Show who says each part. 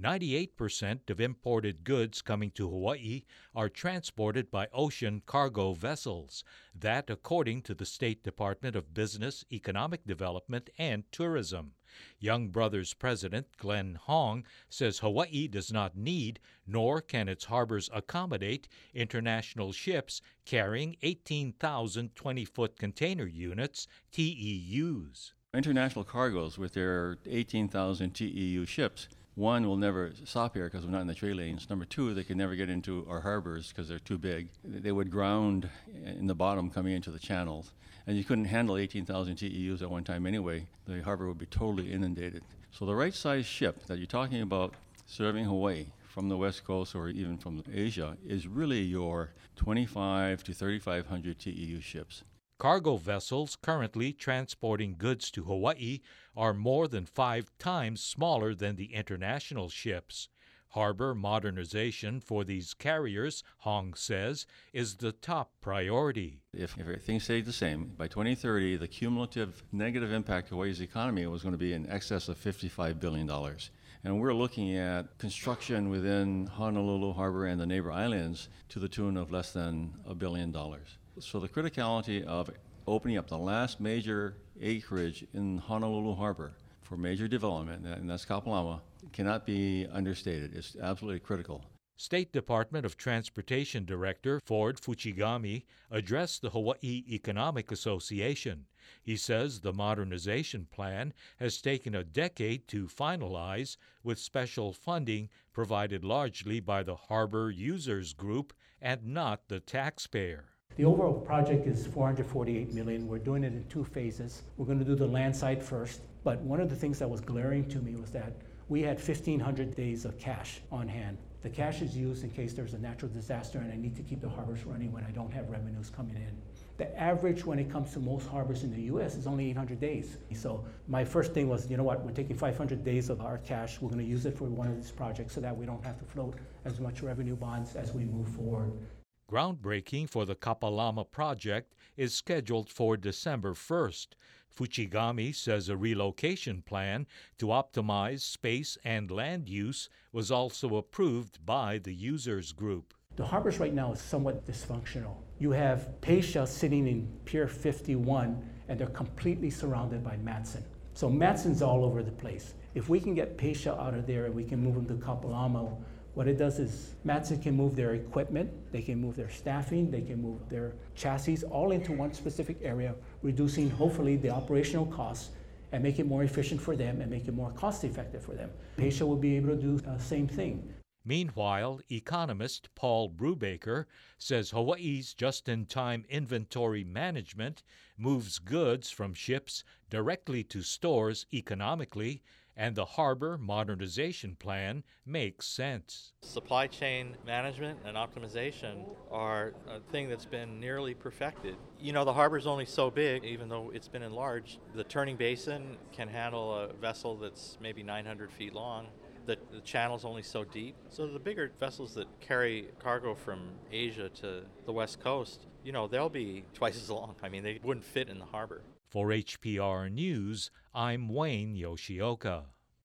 Speaker 1: 98% of imported goods coming to Hawaii are transported by ocean cargo vessels. That, according to the State Department of Business, Economic Development, and Tourism. Young Brothers President Glenn Hong says Hawaii does not need, nor can its harbors accommodate, international ships carrying 18,000 20-foot container units, TEUs.
Speaker 2: International cargoes with their 18,000 TEU ships, one, will never stop here because we're not in the trade lanes. Number two, they can never get into our harbors because they're too big. They would ground in the bottom coming into the channels. And you couldn't handle 18,000 TEUs at one time anyway. The harbor would be totally inundated. So the right size ship that you're talking about serving Hawaii from the West Coast or even from Asia is really your 25 to 3,500 TEU ships.
Speaker 1: Cargo vessels currently transporting goods to Hawaii are more than 5 times smaller than the international ships. Harbor modernization for these carriers, Hong says, is the top priority.
Speaker 2: If everything stayed the same, by 2030, the cumulative negative impact to Hawaii's economy was going to be in excess of $55 billion. And we're looking at construction within Honolulu Harbor and the neighbor islands to the tune of less than $1 billion. So the criticality of opening up the last major acreage in Honolulu Harbor for major development, and that's Kapalama, cannot be understated. It's absolutely critical.
Speaker 1: State Department of Transportation Director Ford Fuchigami addressed the Hawaii Economic Association. He says the modernization plan has taken a decade to finalize, with special funding provided largely by the Harbor Users Group and not the taxpayer.
Speaker 3: The overall project is $448 million. We're doing it in 2 phases. We're going to do the land side first. But one of the things that was glaring to me was that we had 1,500 days of cash on hand. The cash is used in case there's a natural disaster and I need to keep the harbors running when I don't have revenues coming in. The average when it comes to most harbors in the U.S. is only 800 days. So my first thing was, you know what, we're taking 500 days of our cash. We're going to use it for one of these projects so that we don't have to float as much revenue bonds as we move forward.
Speaker 1: Groundbreaking for the Kapalama project is scheduled for December 1st. Fuchigami says a relocation plan to optimize space and land use was also approved by the users group.
Speaker 3: The harbors right now is somewhat dysfunctional. You have Pasha sitting in Pier 51 and they're completely surrounded by Matson. So Matson's all over the place. If we can get Pasha out of there and we can move them to Kapalama, what it does is Matson can move their equipment, they can move their staffing, they can move their chassis all into one specific area, reducing hopefully the operational costs and make it more efficient for them and make it more cost effective for them. Pasha will be able to do the same thing.
Speaker 1: Meanwhile, economist Paul Brubaker says Hawaii's just-in-time inventory management moves goods from ships directly to stores economically, and the harbor modernization plan makes sense.
Speaker 4: Supply chain management and optimization are a thing that's been nearly perfected. You know, the harbor's only so big, even though it's been enlarged. The turning basin can handle a vessel that's maybe 900 feet long. The channel's only so deep. So the bigger vessels that carry cargo from Asia to the West Coast, you know, they'll be twice as long. I mean, they wouldn't fit in the harbor.
Speaker 1: For HPR News, I'm Wayne Yoshioka.